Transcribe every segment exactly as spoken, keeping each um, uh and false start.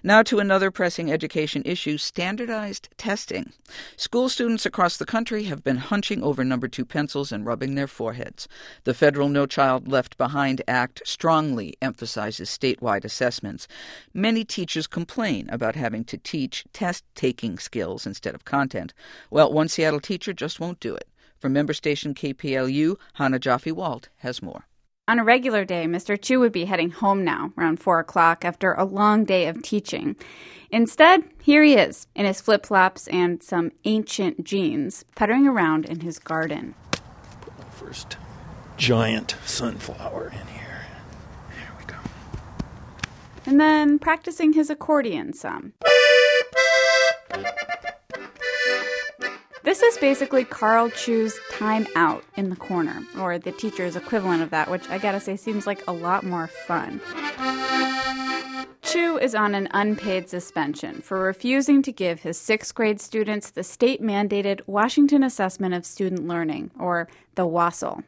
Now to another pressing education issue, standardized testing. School students across the country have been hunching over number two pencils and rubbing their foreheads. The federal No Child Left Behind Act strongly emphasizes statewide assessments. Many teachers complain about having to teach test-taking skills instead of content. Well, one Seattle teacher just won't do it. From member station K P L U, Hannah Jaffe-Walt has more. On a regular day, Mister Chu would be heading home now, around four o'clock, after a long day of teaching. Instead, here he is, in his flip-flops and some ancient jeans, puttering around in his garden. Put my first giant sunflower in here. Here we go. And then practicing his accordion some. This is basically Carl Chu's time out in the corner, or the teacher's equivalent of that, which I gotta say seems like a lot more fun. Chu is on an unpaid suspension for refusing to give his sixth grade students the state-mandated Washington Assessment of Student Learning, or the WASL.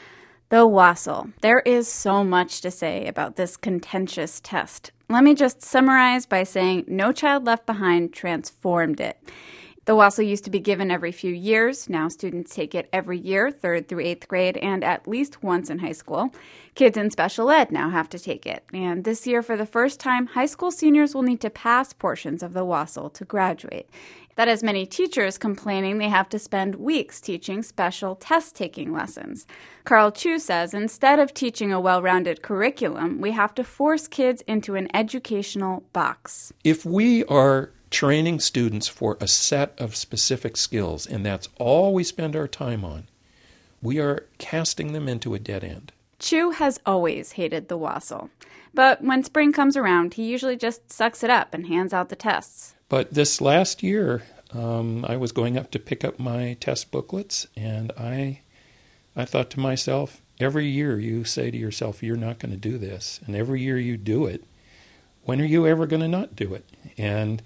The WASL. There is so much to say about this contentious test. Let me just summarize by saying No Child Left Behind transformed it. The WASL used to be given every few years. Now students take it every year, third through eighth grade, and at least once in high school. Kids in special ed now have to take it. And this year, for the first time, high school seniors will need to pass portions of the WASL to graduate. That has many teachers complaining they have to spend weeks teaching special test-taking lessons. Carl Chu says instead of teaching a well-rounded curriculum, we have to force kids into an educational box. If we are training students for a set of specific skills, and that's all we spend our time on, we are casting them into a dead end. Chu has always hated the WASL. But when spring comes around, he usually just sucks it up and hands out the tests. But this last year, um, I was going up to pick up my test booklets, and I, I thought to myself, every year you say to yourself, you're not going to do this. And every year you do it, when are you ever going to not do it? And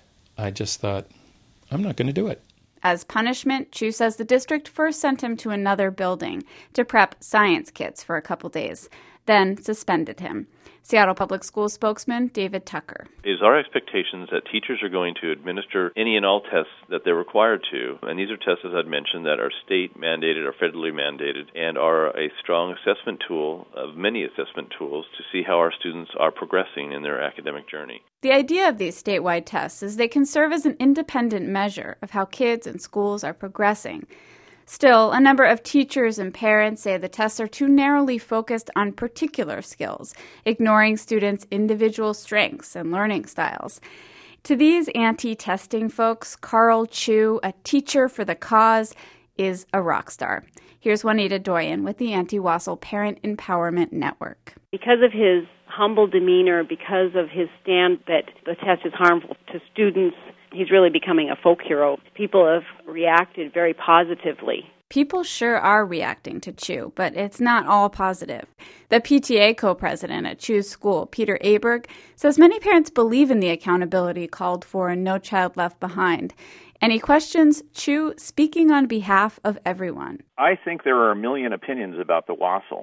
I just thought, I'm not going to do it. As punishment, Chu says the district first sent him to another building to prep science kits for a couple days, then suspended him. Seattle Public Schools spokesman David Tucker. It is our expectations that teachers are going to administer any and all tests that they're required to. And these are tests, as I'd mentioned, that are state mandated or federally mandated and are a strong assessment tool of many assessment tools to see how our students are progressing in their academic journey. The idea of these statewide tests is they can serve as an independent measure of how kids and schools are progressing. Still, a number of teachers and parents say the tests are too narrowly focused on particular skills, ignoring students' individual strengths and learning styles. To these anti-testing folks, Carl Chu, a teacher for the cause, is a rock star. Here's Juanita Doyen with the Anti-WASL Parent Empowerment Network. Because of his humble demeanor, because of his stand that the test is harmful to students, he's really becoming a folk hero. People have reacted very positively. People sure are reacting to Chu, but it's not all positive. The P T A co-president at Chu's school, Peter Aberg, says many parents believe in the accountability called for in No Child Left Behind. And he questions Chu speaking on behalf of everyone. I think there are a million opinions about the WASL,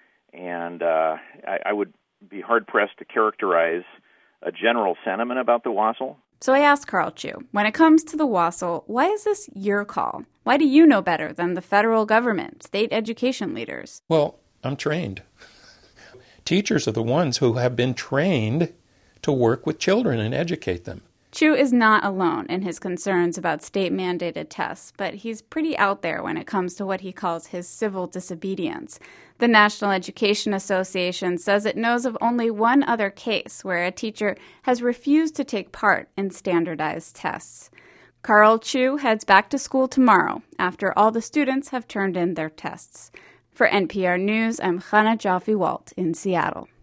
and uh, I, I would be hard-pressed to characterize a general sentiment about the WASL. So I asked Carl Chu, when it comes to the WASL, why is this your call? Why do you know better than the federal government, state education leaders? Well, I'm trained. Teachers are the ones who have been trained to work with children and educate them. Chu is not alone in his concerns about state-mandated tests, but he's pretty out there when it comes to what he calls his civil disobedience. The National Education Association says it knows of only one other case where a teacher has refused to take part in standardized tests. Carl Chu heads back to school tomorrow after all the students have turned in their tests. For N P R News, I'm Hannah Jaffe-Walt in Seattle.